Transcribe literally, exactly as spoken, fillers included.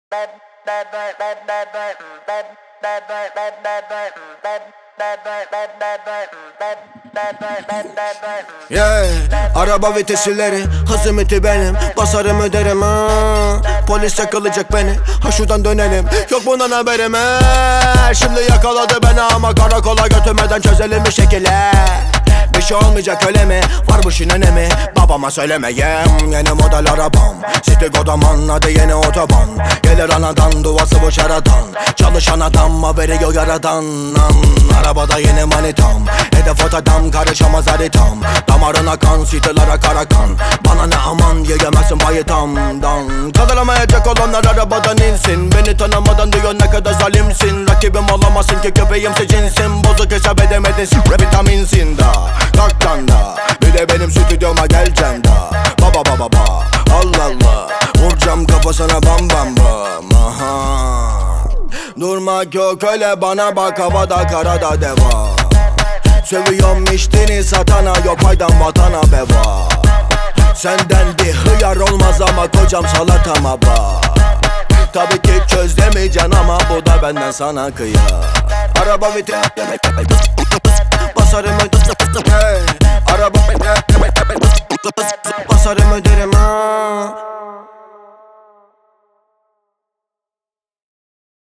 Yeah, araba vitesileri, hız limiti benim. Basarım öderim ha. Polis yakalayacak beni, ha şuradan dönelim. Yok bundan haberim he. Şimdi yakaladı beni ama karakola götürmeden çözelim bir şekilde. Bir şey olmayacak öyle mi? Var bu işin önemi, babama söylemeyeyim. Yeni model arabam, City Godaman, adı yeni otoban. Gelir anadan, duvası bu şaradan. Çalışan adam, haberi yok yaradan. Arabada yeni manitam, hedef ot adam, karışamaz haritam. Damarına kan, sitelara kara kan. Bana ne aman, yiyemezsin bayitamdan. Kazanamayacak olanlar arabadan insin. Beni tanımadan diyor ne kadar zalimsin. Rakibim olamazsın ki köpeğimse cinsin. Bozuk hesap edemedin, vitaminsin da. Kalktan da, bir de benim stüdyoma geleceksin da. Baba baba baba, Allah Allah. Vuracağım kafasına bam bam bam. Aha. Durmak yok öyle, bana bak, havada karada deva. Seviyorum içtiğini satana, yok faydan vatana beva. Senden bir hıyar olmaz ama kocam salatama bak. Tabii ki çözlemeyeceksin ama bu da benden sana kıyar. Araba vites basarım öderim hey. Araba basarım öderim